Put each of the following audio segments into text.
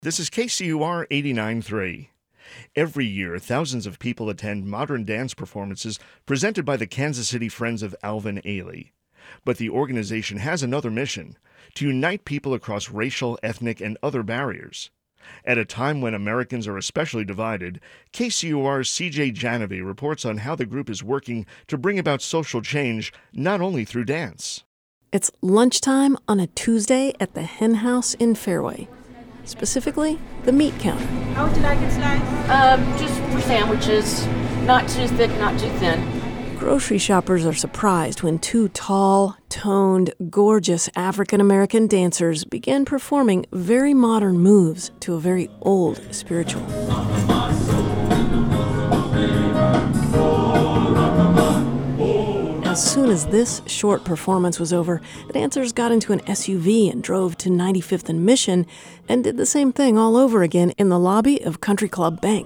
This is KCUR 89.3. Every year, thousands of people attend modern dance performances presented by the Kansas City Friends of Alvin Ailey. But the organization has another mission: to unite people across racial, ethnic, and other barriers. At a time when Americans are especially divided, KCUR's CJ Janovi reports on how the group is working to bring about social change not only through dance. It's lunchtime on a Tuesday at the Hen House in Fairway. Specifically, the meat counter. How would you like it sliced? Just for sandwiches. Not too thick, not too thin. Grocery shoppers are surprised when two tall, toned, gorgeous African-American dancers begin performing very modern moves to a very old spiritual. As soon as this short performance was over, the dancers got into an SUV and drove to 95th and Mission and did the same thing all over again in the lobby of Country Club Bank.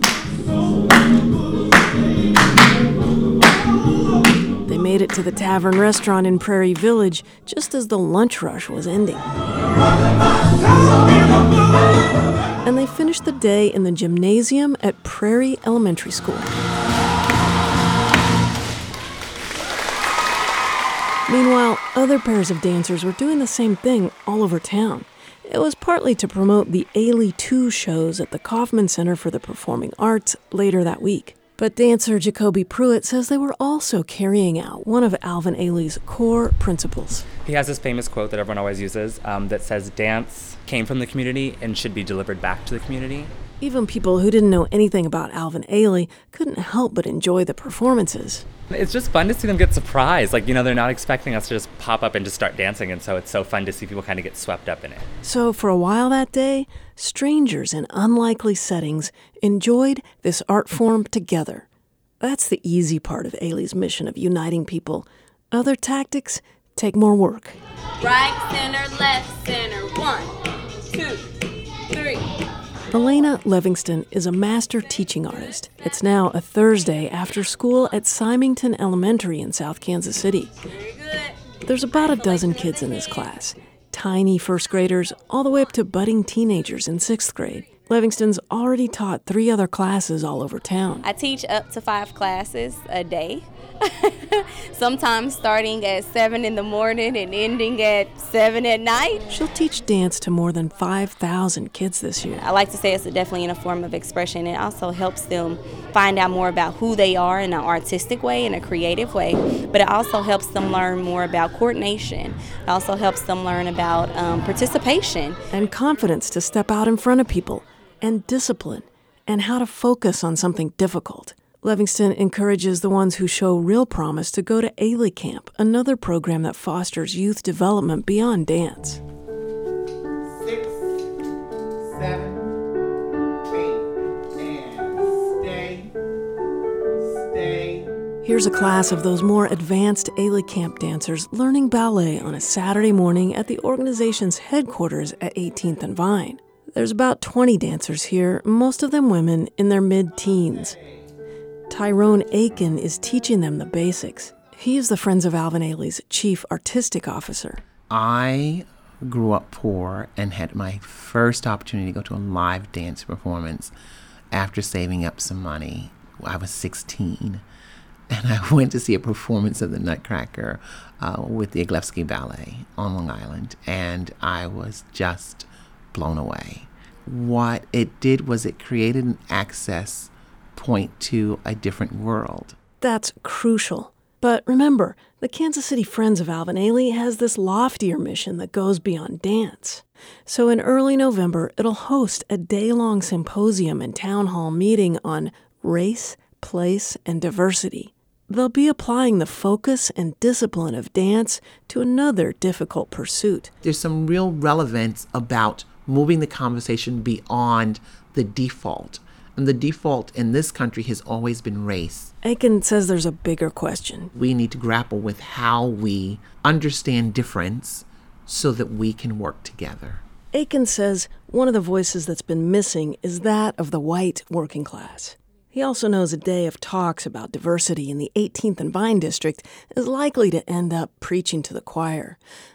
They made it to the Tavern restaurant in Prairie Village just as the lunch rush was ending. And they finished the day in the gymnasium at Prairie Elementary School. Meanwhile, other pairs of dancers were doing the same thing all over town. It was partly to promote the Ailey 2 shows at the Kaufman Center for the Performing Arts later that week. But dancer Jacoby Pruitt says they were also carrying out one of Alvin Ailey's core principles. He has this famous quote that everyone always uses that says, "Dance came from the community and should be delivered back to the community." Even people who didn't know anything about Alvin Ailey couldn't help but enjoy the performances. It's just fun to see them get surprised. They're not expecting us to just pop up and just start dancing, and so it's so fun to see people kind of get swept up in it. So for a while that day, strangers in unlikely settings enjoyed this art form together. That's the easy part of Ailey's mission of uniting people. Other tactics take more work. Right, center, left, center. 1, 2, 3. Elena Livingston is a master teaching artist. It's now a Thursday after school at Symington Elementary in South Kansas City. There's about a dozen kids in this class, tiny first graders all the way up to budding teenagers in 6th grade. Livingston's already taught 3 other classes all over town. I teach up to 5 classes a day. Sometimes starting at 7 in the morning and ending at 7 at night. She'll teach dance to more than 5,000 kids this year. I like to say it's definitely in a form of expression. It also helps them find out more about who they are in an artistic way, in a creative way. But it also helps them learn more about coordination. It also helps them learn about participation. And confidence to step out in front of people. And discipline. And how to focus on something difficult. Livingston encourages the ones who show real promise to go to Ailey Camp, another program that fosters youth development beyond dance. 6, 7, 8, and stay. Here's a class of those more advanced Ailey Camp dancers learning ballet on a Saturday morning at the organization's headquarters at 18th and Vine. There's about 20 dancers here, most of them women in their mid-teens. Tyrone Aiken is teaching them the basics. He is the Friends of Alvin Ailey's chief artistic officer. I grew up poor and had my first opportunity to go to a live dance performance after saving up some money. I was 16, and I went to see a performance of the Nutcracker with the Iglevsky Ballet on Long Island, and I was just blown away. What it did was it created an access point to a different world. That's crucial. But remember, the Kansas City Friends of Alvin Ailey has this loftier mission that goes beyond dance. So in early November, it'll host a day-long symposium and town hall meeting on race, place, and diversity. They'll be applying the focus and discipline of dance to another difficult pursuit. There's some real relevance about moving the conversation beyond the default. And the default in this country has always been race. Aiken says there's a bigger question. We need to grapple with how we understand difference so that we can work together. Aiken says one of the voices that's been missing is that of the white working class. He also knows a day of talks about diversity in the 18th and Vine district is likely to end up preaching to the choir.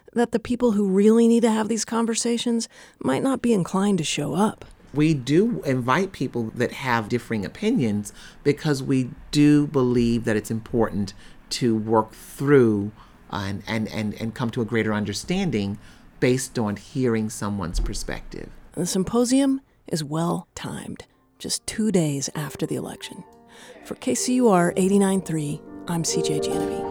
that the people who really need to have these conversations might not be inclined to show up. We do invite people that have differing opinions because we do believe that it's important to work through and come to a greater understanding based on hearing someone's perspective. The symposium is well timed, just 2 days after the election. For KCUR 89.3, I'm CJ Janovi.